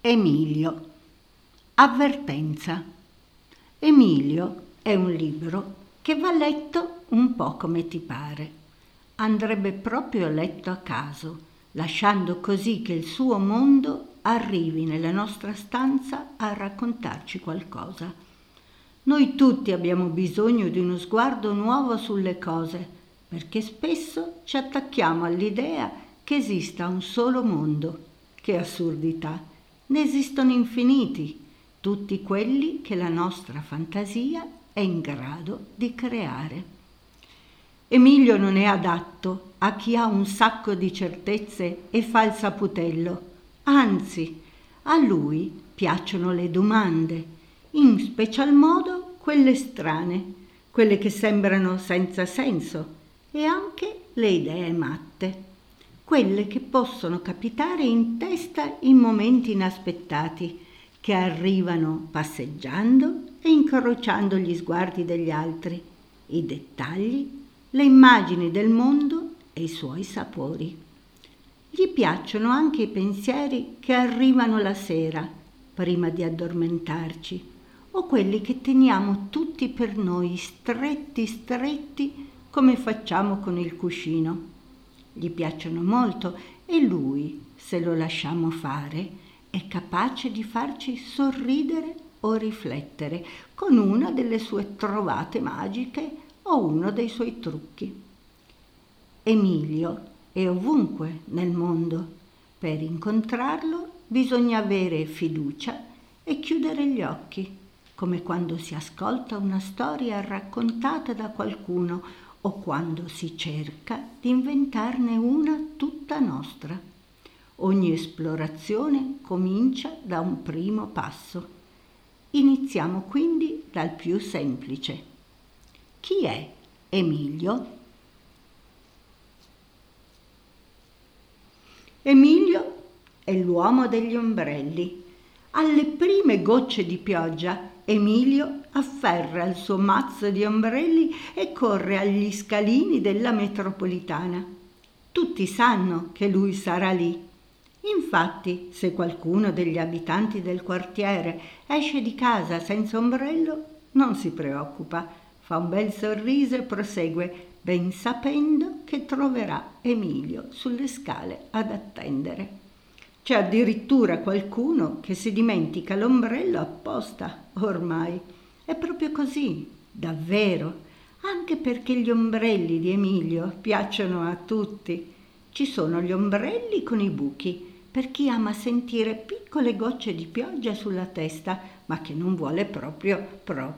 Emilio. Avvertenza. Emilio è un libro che va letto un po' come ti pare. Andrebbe proprio letto a caso, lasciando così che il suo mondo arrivi nella nostra stanza a raccontarci qualcosa. Noi tutti abbiamo bisogno di uno sguardo nuovo sulle cose, perché spesso ci attacchiamo all'idea che esista un solo mondo. Che assurdità! Ne esistono infiniti, tutti quelli che la nostra fantasia è in grado di creare. Emilio non è adatto a chi ha un sacco di certezze e fa il saputello. Anzi, a lui piacciono le domande, in special modo quelle strane, quelle che sembrano senza senso, e anche le idee matte, quelle che possono capitare in testa in momenti inaspettati, che arrivano passeggiando e incrociando gli sguardi degli altri, i dettagli, le immagini del mondo e i suoi sapori. Gli piacciono anche i pensieri che arrivano la sera, prima di addormentarci, o quelli che teniamo tutti per noi stretti stretti come facciamo con il cuscino. Gli piacciono molto e lui, se lo lasciamo fare, è capace di farci sorridere o riflettere con una delle sue trovate magiche o uno dei suoi trucchi. Emilio è ovunque nel mondo. Per incontrarlo bisogna avere fiducia e chiudere gli occhi, come quando si ascolta una storia raccontata da qualcuno o quando si cerca di inventarne una tutta nostra. Ogni esplorazione comincia da un primo passo. Iniziamo quindi dal più semplice. Chi è Emilio? Emilio è l'uomo degli ombrelli. Alle prime gocce di pioggia, Emilio afferra il suo mazzo di ombrelli e corre agli scalini della metropolitana. Tutti sanno che lui sarà lì. Infatti, se qualcuno degli abitanti del quartiere esce di casa senza ombrello, non si preoccupa, fa un bel sorriso e prosegue, ben sapendo che troverà Emilio sulle scale ad attendere. C'è addirittura qualcuno che si dimentica l'ombrello apposta, ormai. È proprio così, davvero, anche perché gli ombrelli di Emilio piacciono a tutti. Ci sono gli ombrelli con i buchi, per chi ama sentire piccole gocce di pioggia sulla testa, ma che non vuole proprio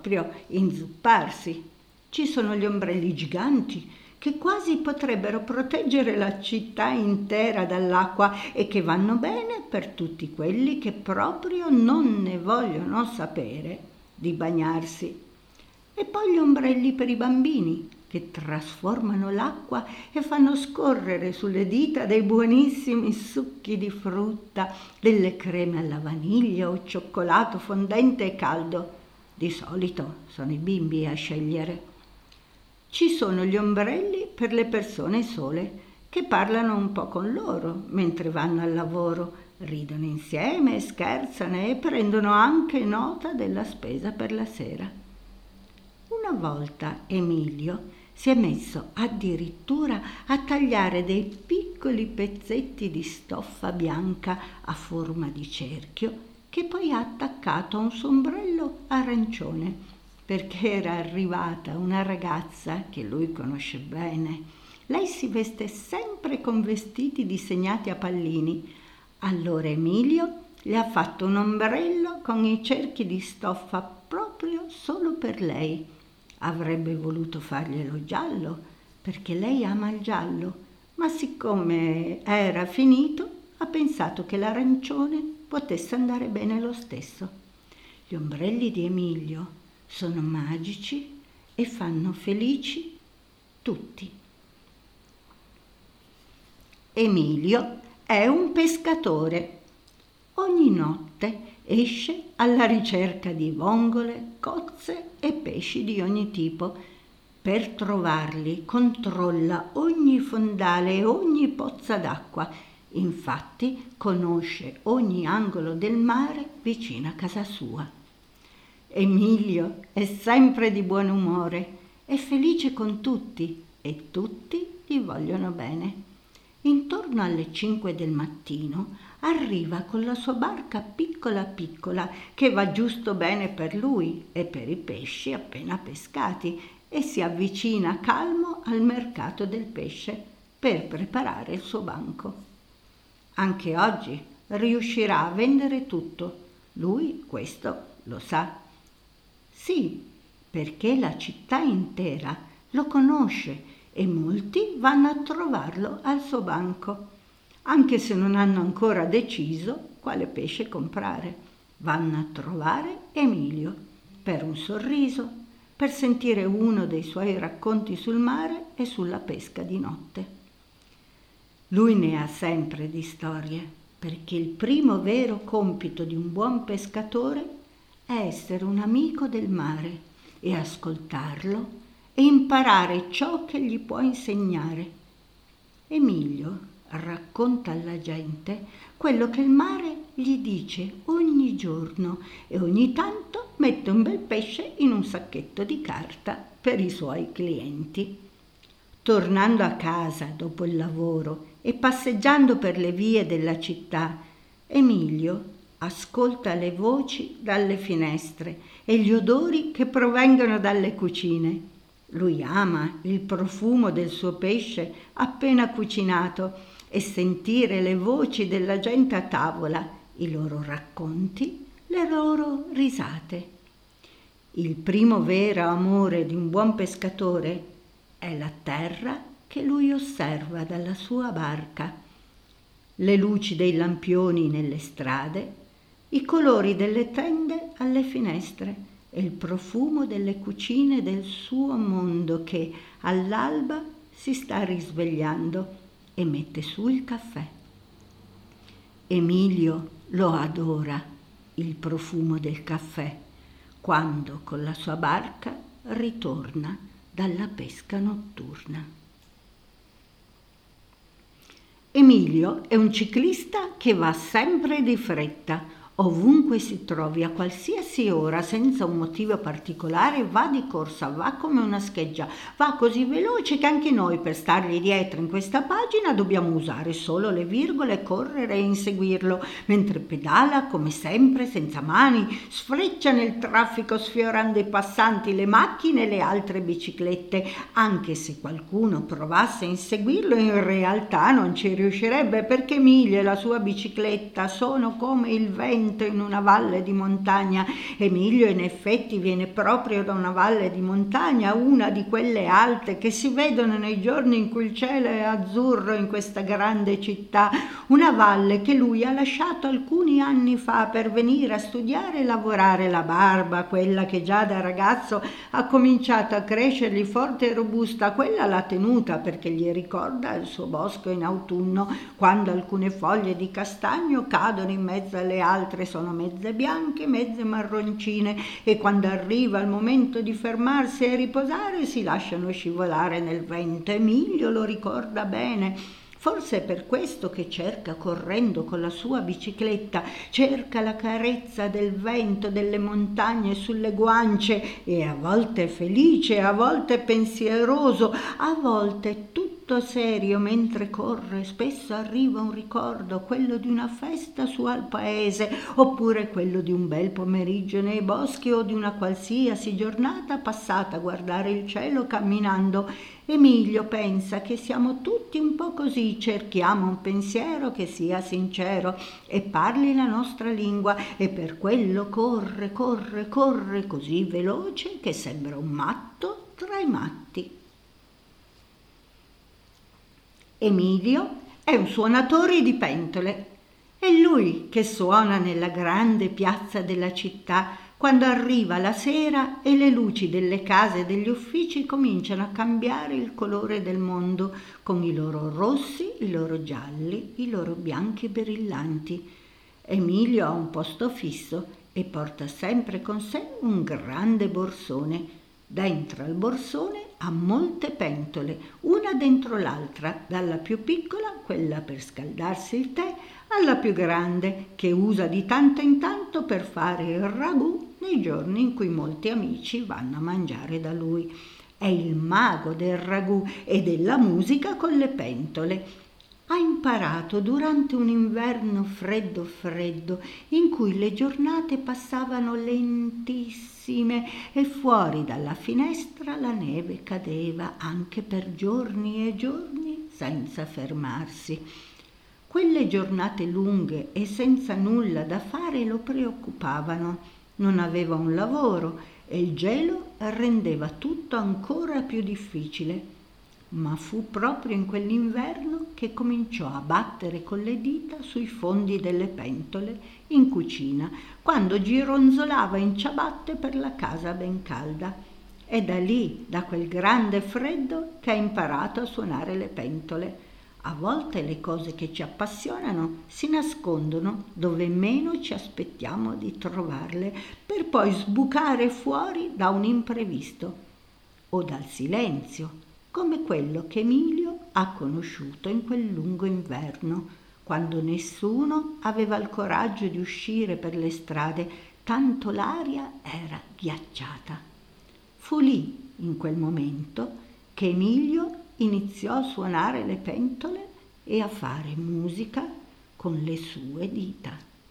inzupparsi. Ci sono gli ombrelli giganti, che quasi potrebbero proteggere la città intera dall'acqua e che vanno bene per tutti quelli che proprio non ne vogliono sapere di bagnarsi. E poi gli ombrelli per i bambini, che trasformano l'acqua e fanno scorrere sulle dita dei buonissimi succhi di frutta, delle creme alla vaniglia o cioccolato fondente e caldo. Di solito sono i bimbi a scegliere. Ci sono gli ombrelli per le persone sole, che parlano un po' con loro mentre vanno al lavoro, ridono insieme, scherzano e prendono anche nota della spesa per la sera. Una volta Emilio si è messo addirittura a tagliare dei piccoli pezzetti di stoffa bianca a forma di cerchio che poi ha attaccato a un sombrello arancione, perché era arrivata una ragazza che lui conosce bene. Lei si veste sempre con vestiti disegnati a pallini. Allora Emilio le ha fatto un ombrello con i cerchi di stoffa proprio solo per lei. Avrebbe voluto farglielo giallo, perché lei ama il giallo, ma siccome era finito, ha pensato che l'arancione potesse andare bene lo stesso. Gli ombrelli di Emilio sono magici e fanno felici tutti. Emilio è un pescatore. Ogni notte esce alla ricerca di vongole, cozze e pesci di ogni tipo. Per trovarli controlla ogni fondale e ogni pozza d'acqua, Infatti conosce ogni angolo del mare vicino a casa sua. Emilio è sempre di buon umore, è felice con tutti e tutti gli vogliono bene. Intorno alle 5 del mattino arriva con la sua barca piccola piccola che va giusto bene per lui e per i pesci appena pescati e si avvicina calmo al mercato del pesce per preparare il suo banco. Anche oggi riuscirà a vendere tutto, lui questo lo sa. Sì, perché la città intera lo conosce e molti vanno a trovarlo al suo banco, anche se non hanno ancora deciso quale pesce comprare. Vanno a trovare Emilio per un sorriso, per sentire uno dei suoi racconti sul mare e sulla pesca di notte. Lui ne ha sempre di storie, perché il primo vero compito di un buon pescatore è essere un amico del mare e ascoltarlo e imparare ciò che gli può insegnare. Emilio racconta alla gente quello che il mare gli dice ogni giorno e ogni tanto mette un bel pesce in un sacchetto di carta per i suoi clienti. Tornando a casa dopo il lavoro e passeggiando per le vie della città, Emilio ascolta le voci dalle finestre e gli odori che provengono dalle cucine. Lui ama il profumo del suo pesce appena cucinato e sentire le voci della gente a tavola, i loro racconti, le loro risate. Il primo vero amore di un buon pescatore è la terra che lui osserva dalla sua barca, le luci dei lampioni nelle strade, i colori delle tende alle finestre e il profumo delle cucine del suo mondo che all'alba si sta risvegliando e mette su il caffè. Emilio lo adora, il profumo del caffè, quando con la sua barca ritorna dalla pesca notturna. Emilio è un ciclista che va sempre di fretta. Ovunque si trovi, a qualsiasi ora, senza un motivo particolare, va di corsa, va come una scheggia, va così veloce che anche noi per stargli dietro in questa pagina dobbiamo usare solo le virgole, correre e inseguirlo, mentre pedala come sempre senza mani, sfreccia nel traffico sfiorando i passanti, le macchine e le altre biciclette. Anche se qualcuno provasse a inseguirlo, in realtà non ci riuscirebbe perché Emilio e la sua bicicletta sono come il vento in una valle di montagna. Emilio in effetti viene proprio da una valle di montagna, una di quelle alte che si vedono nei giorni in cui il cielo è azzurro in questa grande città, una valle che lui ha lasciato alcuni anni fa per venire a studiare e lavorare la barba, quella che già da ragazzo ha cominciato a crescergli forte e robusta, quella l'ha tenuta perché gli ricorda il suo bosco in autunno, quando alcune foglie di castagno cadono in mezzo alle altre, sono mezze bianche, mezze marroncine e quando arriva il momento di fermarsi e riposare si lasciano scivolare nel vento. Emilio lo ricorda bene. Forse è per questo che cerca, correndo con la sua bicicletta, cerca la carezza del vento, delle montagne sulle guance e a volte è felice, a volte è pensieroso, a volte è tutto serio mentre corre. Spesso arriva un ricordo, quello di una festa su al paese, oppure quello di un bel pomeriggio nei boschi o di una qualsiasi giornata passata a guardare il cielo camminando. Emilio pensa che siamo tutti un po' così, cerchiamo un pensiero che sia sincero e parli la nostra lingua e per quello corre, corre, corre così veloce che sembra un matto tra i matti. Emilio è un suonatore di pentole. È lui che suona nella grande piazza della città quando arriva la sera e le luci delle case e degli uffici cominciano a cambiare il colore del mondo con i loro rossi, i loro gialli, i loro bianchi brillanti. Emilio ha un posto fisso e porta sempre con sé un grande borsone. Dentro al borsone ha molte pentole, una dentro l'altra, dalla più piccola, quella per scaldarsi il tè, alla più grande, che usa di tanto in tanto per fare il ragù nei giorni in cui molti amici vanno a mangiare da lui. È il mago del ragù e della musica con le pentole. Ha imparato durante un inverno freddo freddo, in cui le giornate passavano lentissime e fuori dalla finestra la neve cadeva anche per giorni e giorni senza fermarsi. Quelle giornate lunghe e senza nulla da fare lo preoccupavano. Non aveva un lavoro e il gelo rendeva tutto ancora più difficile. Ma fu proprio in quell'inverno che cominciò a battere con le dita sui fondi delle pentole in cucina, quando gironzolava in ciabatte per la casa ben calda. È da lì, da quel grande freddo, che ha imparato a suonare le pentole. A volte le cose che ci appassionano si nascondono dove meno ci aspettiamo di trovarle, per poi sbucare fuori da un imprevisto o dal silenzio, come quello che Emilio ha conosciuto in quel lungo inverno, quando nessuno aveva il coraggio di uscire per le strade, tanto l'aria era ghiacciata. Fu lì, in quel momento, che Emilio iniziò a suonare le pentole e a fare musica con le sue dita.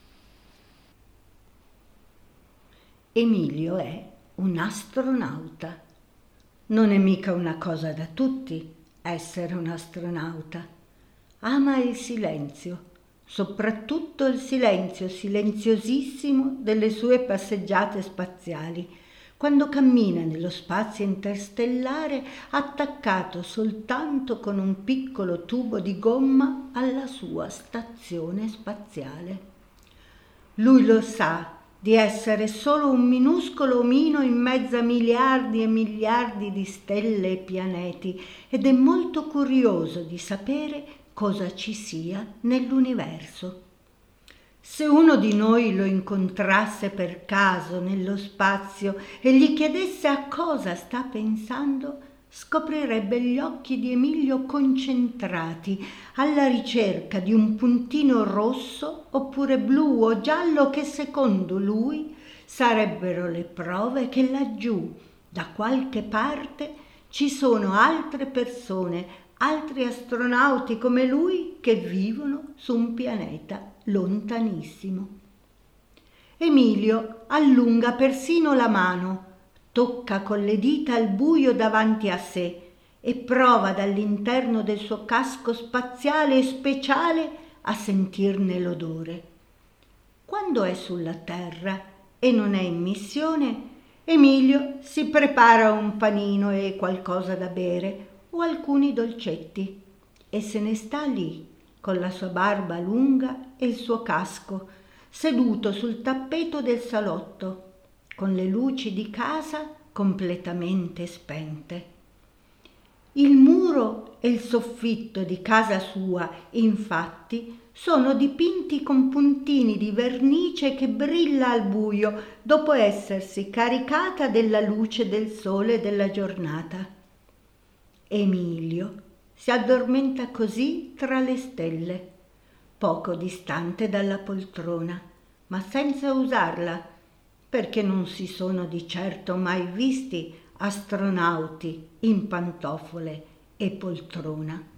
Emilio è un astronauta. Non è mica una cosa da tutti essere un astronauta. Ama il silenzio, soprattutto il silenzio silenziosissimo delle sue passeggiate spaziali, quando cammina nello spazio interstellare attaccato soltanto con un piccolo tubo di gomma alla sua stazione spaziale. Lui lo sa di essere solo un minuscolo omino in mezzo a miliardi e miliardi di stelle e pianeti ed è molto curioso di sapere cosa ci sia nell'universo. Se uno di noi lo incontrasse per caso nello spazio e gli chiedesse a cosa sta pensando, scoprirebbe gli occhi di Emilio concentrati alla ricerca di un puntino rosso oppure blu o giallo che secondo lui sarebbero le prove che laggiù, da qualche parte, ci sono altre persone, altri astronauti come lui che vivono su un pianeta lontanissimo. Emilio allunga persino la mano, tocca con le dita il buio davanti a sé e prova dall'interno del suo casco spaziale e speciale a sentirne l'odore. Quando è sulla Terra e non è in missione, Emilio si prepara un panino e qualcosa da bere o alcuni dolcetti e se ne sta lì con la sua barba lunga e il suo casco, seduto sul tappeto del salotto, con le luci di casa completamente spente. Il muro e il soffitto di casa sua, infatti, sono dipinti con puntini di vernice che brilla al buio dopo essersi caricata della luce del sole della giornata. Emilio si addormenta così tra le stelle, poco distante dalla poltrona, ma senza usarla, perché non si sono di certo mai visti astronauti in pantofole e poltrona.